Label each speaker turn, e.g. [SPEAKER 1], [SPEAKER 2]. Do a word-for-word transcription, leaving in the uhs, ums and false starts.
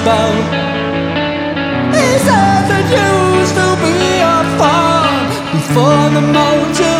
[SPEAKER 1] about. He said that used to be a farm before the mountain